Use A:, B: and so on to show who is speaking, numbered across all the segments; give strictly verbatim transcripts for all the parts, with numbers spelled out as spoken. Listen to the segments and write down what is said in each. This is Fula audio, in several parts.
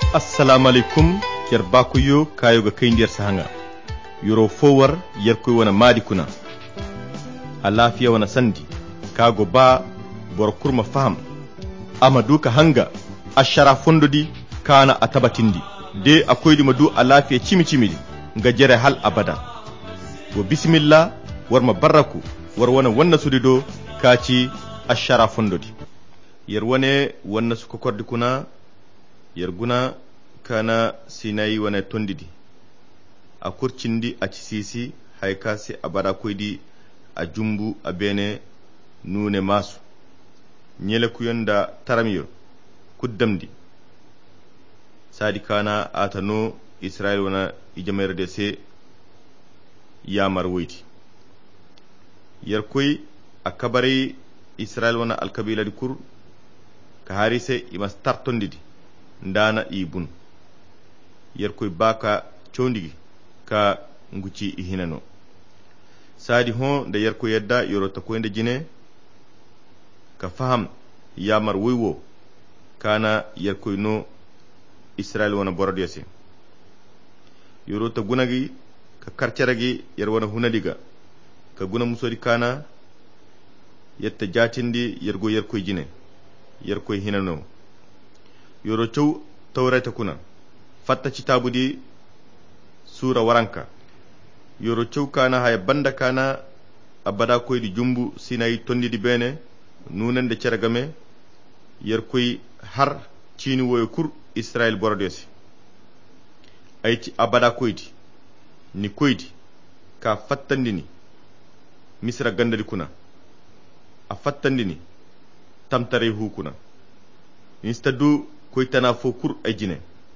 A: assalamu alaikum ker bakuyo kayo ga kai ndiyar sahanga yoro fowar yerkoy wana madi kuna a lafiya wana sandi kago ba bor kurma faham amadu ka hanga ashara fondodi kana atabatindi de akoydi madu a lafiya cimi cimi ga jere hal abada go bismillah warma baraku war wana wanna sudido kaci ashara fondodi yer wane wanna suko kordi kuna yer guna kana sinayi wana tondidi a kurcindi a cisisi haikasi a bada koydi a jumbu a bene nune masu nyele kuyonda taramiyo kuddamdi sadi kana atano israel wana ijamayar da se yamar waiti yar koy a kabari israel wana alkabila di kur ka harise ima startondidi ndana ibun yar koy baka chondigi ka nguci ihinano sadi hon da yar koy yadda yorota koynde jine ka faham yamar woywo kana yar koy no israel wana borodiyase yorota gunagi ka karcaragi yar wana hunadiga ka guna musodi kana yetta jatindi yergo yar koy jine yar koy hinano yoro chow tawreta kuna fatta citabudi sura waranka yoro chow kana hay banda kana abada koydi jumbu sinayi tondidi bene nunande ceragame yer koy har cini woyo kur israel borodesi ayti abada koydi ni koydi ka fattandini misra gandadi kuna a fattandini tamtare hukuna instadu koy tana fo kur ay jine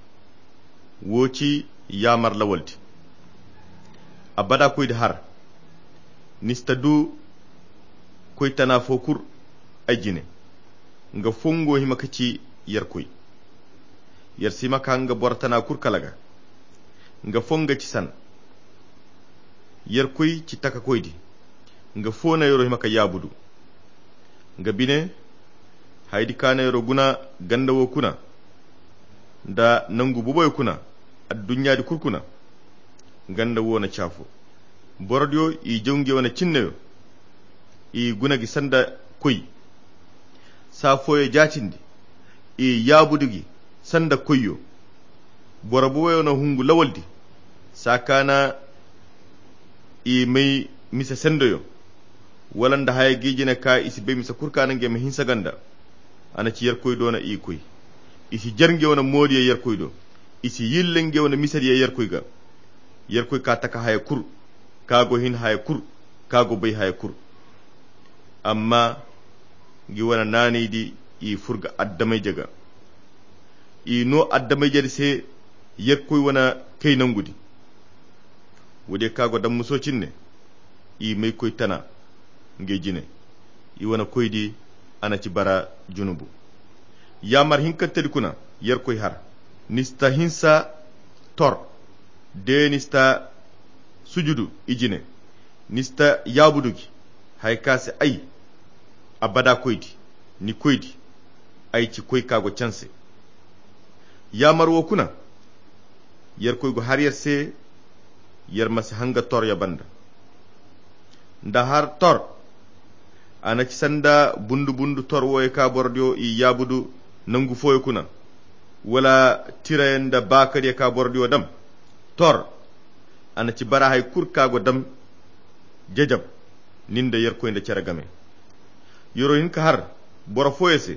A: woci yamar lawalti abada koydi har nistadu koy tana fo kur ay jine nga fongo hima kaci yar koy yar sima ka nga bortana kur kalaga nga fonga ci san yar koy ci taka koydi nga fona yoro hima ka yabudu nga bine haydi kana yoro guna ganda wo kuna da nangu buboy kuna addunya di kurkuna ganda wona chafo bordio i jonge wona cinneyo i guna gi sanda koy safoye jatindi i yabudugi sanda koyyo borobo wona hungu lawaldi sakana i may misa sendoyo walanda hay gijine ka isi be misa kurkana ngem hinsa ganda ana ci yer koy dona i koy isi jarnge wona modi yer koy do isi yillenge wona misari yer koy ga yer koy ka taka hay kur kago hin hay kur kago bay hay kur amma gi wona nani di i furga addamay jaga i no addamay jadi se yer koy wona kay nangudi wode kago dam muso cinne i may koy tana nge jine i wona koydi ana ci bara junubu yamar hinkantedi kuna yer koy har nista hinsa tor de nista sujudu ijine nista yabudugi hay kase ay abada koydi ni koydi ay ci koy kago chance yamar wo kuna yer koy go har yer se yer mas hanga tor ya banda nda har tor ana ci sanda bundu bundu tor woy ka bordio i yabudu nangu foy kuna wala tirayenda bakari ka bordio dam tor ana ci bara hay kur kago dam jejab ninde yer koy nde ceragame yoro hin ka har boro foyese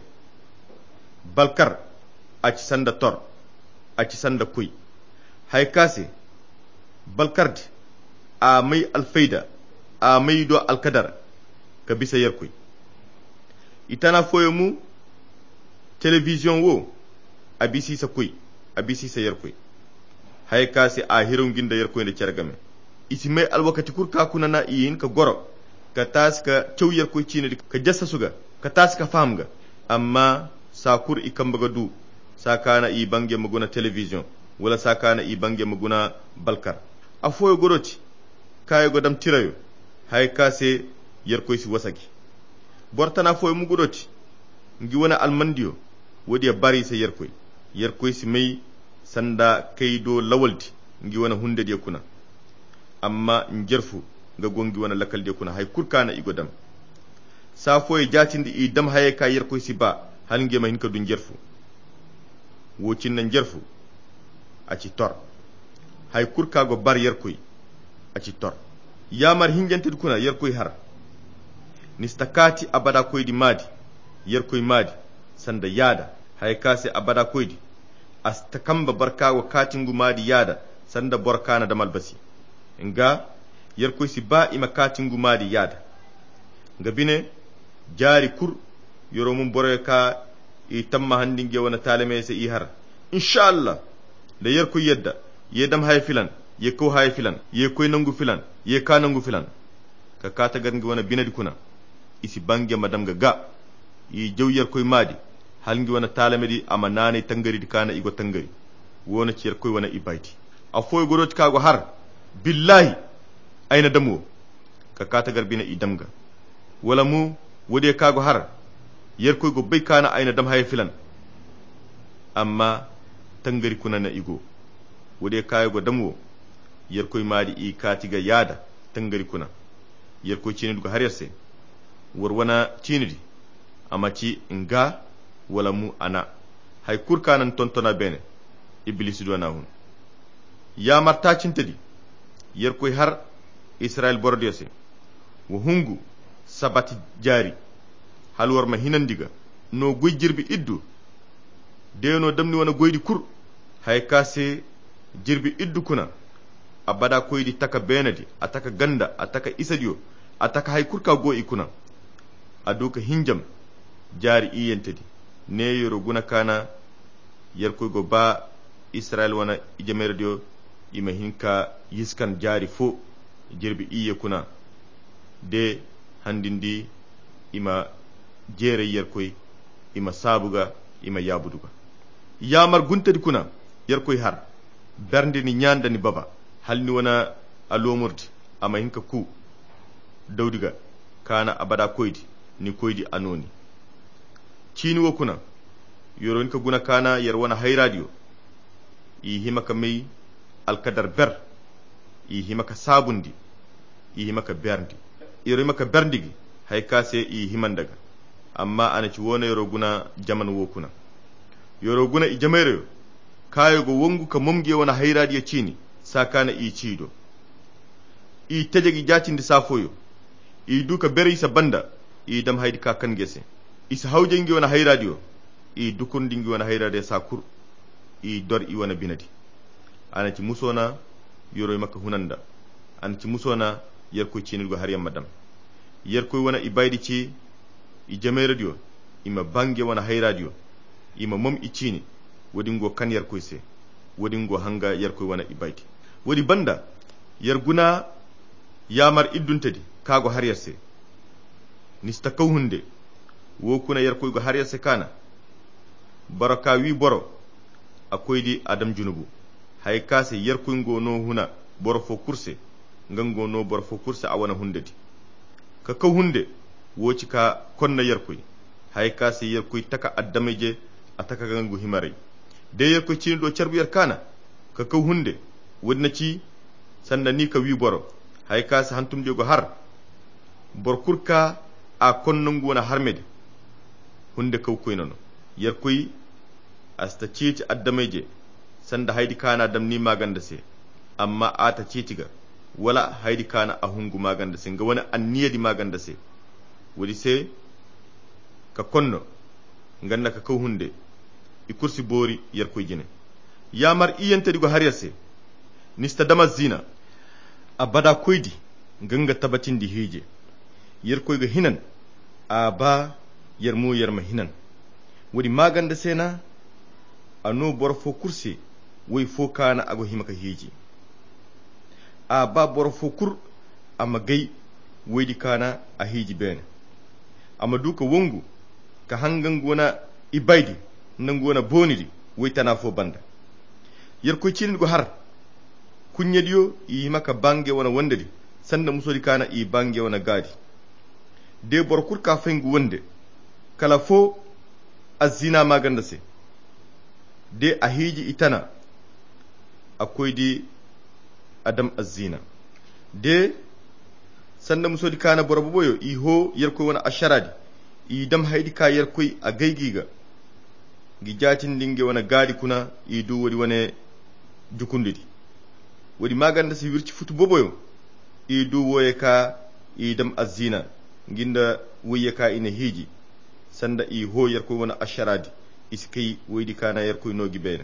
A: balkar a ci sanda tor a ci sanda koy hay kase balkardi a may alfayda a may do alkadar ka bisa yer koy itana foyo mu television wo abisi sa koy abisi sa yer koy hay kasi a hiron ginda yer koy de cergame isi may alwakati kur ka kuna na yin ka goro ka tas ka cew yer koy cine ka jassa suga ka tas ka famga amma sa kur ikambaga du sakana i bange maguna television wala sakana i bange maguna balkar a foyo goroti kayo godam tirayo hay kasi yer koy si wasagi bortana foy mu gudoti ngi wona almandiyo wodi bari sa yer koy yer koy si may sanda kaido lawalti ngi wana hunde de kuna amma njerfu ga gongi wana lakal de kuna hay kurkana igo dam safo e jatindi i dam haye ka yer koy siba hal ngema hin ka du njerfu wocin na njerfu aci tor hay kurka go bar yer koy aci tor yamar hinjante kuna yer koy har nistakati abada koy di madi yer koy madi sanda yada hay kase abada koy di asta kamba barka wa katingu madi yada sanda borkana damal basi nga yer koy si ba ima katingu madi yada nga bine jari kur yoro mum boroy ka i tamma handinge wona taleme se i har inshallah da yer koy yedda yedam hay filan ye ko hay filan ye koy nangu filan ye ka nangu filan ka kata gar ngi wona binadi kuna isi bange madam ga ga i jew yer koy madi hal ngi wona talame di ama nane tangari di kana igo tangari wona ci yer koy wona ibayti a foy gorot kago har billahi ayna damo ka kata gar bina idam ga wala mu wode kago har yer koy go bay kana ayna dam hay filan amma tangari kuna na igo wode kayo go damo yer koy madi i katiga yada tangari kuna yer koy cini dugo har yerse war wana cinidi amma ci nga wala mu ana hay kurkanan tontona bene iblis do na hun ya marta cintadi yer koy har israel bordiyose wo hungu sabati jari hal war ma hinandiga no goy jirbi iddu deno damni wana goydi kur hay kase jirbi iddu kuna abada koydi taka benadi ataka ganda ataka isadio ataka hay kurka go ikuna aduka hinjam jari iyentedi ne yoro guna kana yer koy go ba israel wana ijamerdio ima hinka yiskan jari fo jirbi iye kuna de handindi ima jere yer koy ima sabuga ima yabuduga yamar guntadi kuna yer koy har bernde ni nyanda ni baba halni wana alomurdi ama hinka ku dawdiga kana abada koydi ni koydi anoni cini wo kuna yoron ka guna kana yer wana hay radio i himaka mai alkadar ber i himaka sabundi i himaka berndi yoro himaka berdigi hay kase i himandaga amma ana ci wona yoro guna jaman wo kuna yoro guna i jamere kayo go wongu ka momge wana hay radio cini sakana i cido i tejegi jatindi safoyo i duka bere isa banda i dam haydi ka kan gese isa hawjengi wana hay radio i dukundingi wana hay radio sakur i dor i wana binadi ana ci musona yoro makka hunanda ana ci musona yer ko cinilgo har yamma dam yer ko wana i baydi ci i jame radio ima bange wana hay radio ima mom i cini wodi ngo kan yer ko se wodi ngo hanga yer ko wana i baydi wodi banda yer guna yamar idduntedi kago har yerse nista kawhunde wo kuna yer ko go har yerse kana baraka wi boro akoydi adam junubu hay kase yer ko ngo no huna boro fo kurse ngango no boro fo kurse awana hundedi ka kawhunde woci ka konna yer ko hay kase yer ko taka addameje ataka gangu himare de yer ko cini do cerbu yer kana ka kawhunde wodna ci sanda ni ka wi boro hay kase hantum jogo har bor kurka a konnongu wona harmede hunde kaw koy nono yer koy asta ciiti addameje sanda haydi kana dam ni maganda se amma ata ciitiga wala haydi kana a hungu maganda se nga wona anniyadi maganda se wodi se ka konno ganna ka kaw hunde i kursi boori yer koy jine yamar iyentedi go hariyase nista dama zina abada koydi ganga tabatindi hije yer koy ga hinan a ba yer mu yer ma hinan wodi maganda sena anu bor fo kursi woy fo kana ago himaka hiji a ba bor fo kur amma gay woydi kana a hiji bene amma duka wongu ka hangan gona ibaydi nan gona bonidi woy tana fo banda yer koy cinin go har kunyediyo yi maka bange wana wandedi sanda musodi kana i bange wana gadi de bor kurka fengu wonde kala fo azina maganda se de a hiji itana akwai di adam azina de sanda muso di kana borobo boyo iho yarkoy wona asharadi i dam haydi ka yarkoy a gaygiga gi jatin dinge wona gaadi kuna i du wodi wone jukundidi wodi maganda si wirci futu boboyo i du woye ka i dam azina ginda woye ka ina hiji sanda i ho yarkoy wona asharadi iskay woydi kana yarkoy nogi bene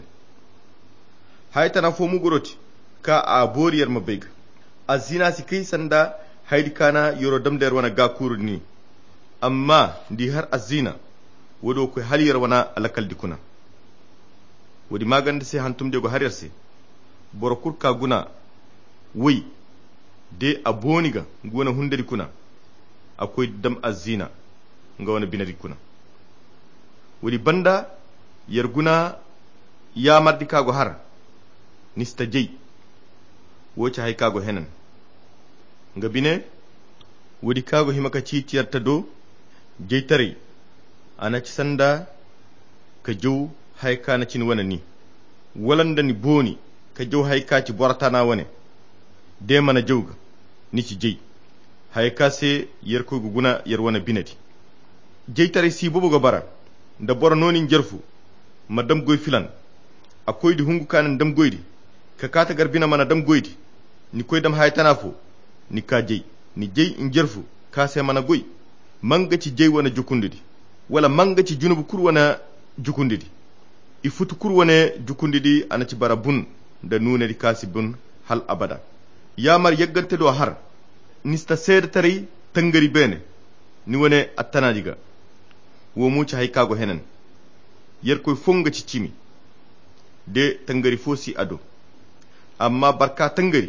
A: haytana fo mu goroti ka a boriyar mabega azina si kai sanda haydi kana yoro dam der wana gakuru ni amma ndi har azina wodo ko haliyar wana alakal dikuna wodi maganda se hantum de go har yarse borokur ka guna wai de aboniga gona hundari kuna akwai dam azina nga wana binari kuna wodi banda yarguna ya mardi kago har nista jey woca hay kago henan nga bine wodi kago himaka ciciyarta do jeytare anaci sanda ka jow hay kana cin wana ni walandani boni ka jow hay kaci boratana wane de mana jowga ni ci jey hay kase yer ko guna yer wana binati jeytare si bobo go bara nda bora noni jerfu madam goy filan akoy di hungu kanan dam goydi ka kata garbina mana dam goydi ni koy dam hay tanafo ni ka jey ni jey in jerfu ka se mana goy manga ci jey wana jukundidi wala manga ci junubu kur wana jukundidi i futu kur wana jukundidi ana ci bara bun da nune di kasi bun hal abada yamar yeggante do har nista seeda tari tangari bene ni wone attanajiga wo mu ci hay kago henen yer koy fonga ci cimi de tangari fosi ado amma barka tangari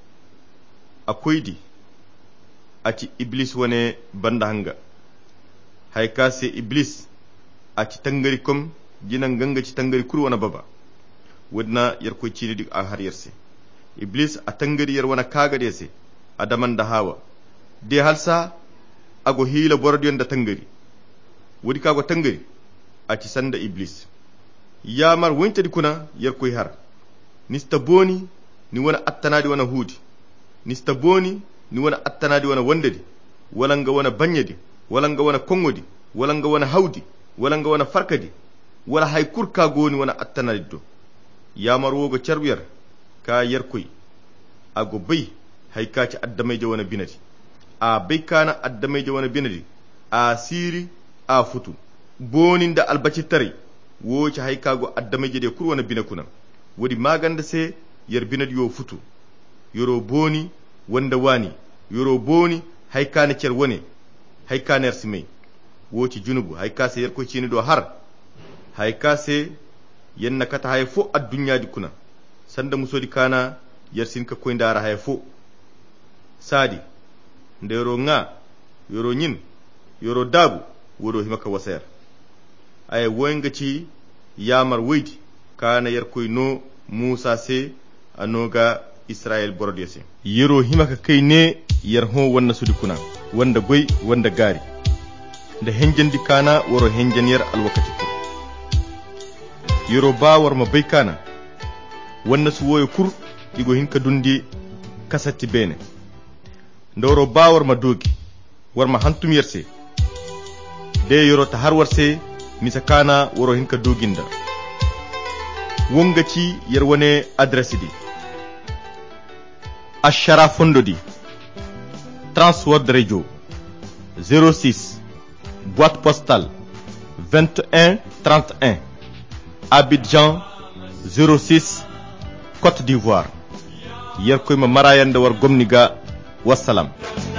A: akwai di aci iblis wane banda hanga hay kase iblis aci tangari kom jinan ganga ci tangari kur wana baba wadna yar koy ci di a har yerse iblis a tangari yar wana kaga dese adaman da hawa de halsa ago hila bordiyon da tangari wodi kago tangari aci sanda iblis yamar wonta di kuna yar koy har nista boni ni wana attanadi wana hudi nista boni ni wana attanadi wana wondedi walanga wana banyedi walanga wana kongodi walanga wana hawdi walanga wana farkadi wala hay kurka goni wana attanadi do yamar wogo charbiyar ka yar koy ago bay hay kaci addamayje wana binati a bay kana addamayje wana binati a siri a futu boninda albaci tari woci hay kago addamayje de kur wana bina kuna wodi maganda se yer binati yo futu yoro boni wanda wani yoro boni hay kana cer wone hay kaner simay woci junubu hay kase yer ko cini do har hay kase yenna kata hay fo addunya di kuna sanda musodi kana yer sin ka koy ndara hay fo sadi ndero nga yoro nyin yoro dabu wodo himaka waser ay woynga ci yamar weydi kana yer koy no musa se anoga israel borodese yero himaka kai ne yar ho wanda sudi kuna wanda goy wanda gari da henjandi kana woro henjaniyar alwakati ko yero ba war ma bai kana wanda su woyo kur igo hinka dundi kasatti bene ndoro ba war ma dogi war ma hantum yerse de yero ta har warse misa kana woro hinka doginda wongaci yar wane adresse di Ashara Fondodi Transworld Radio zéro six boîte postale vingt et un trente et un Abidjan zéro six Côte d'Ivoire yer koy ma marayande war gomniga wassalam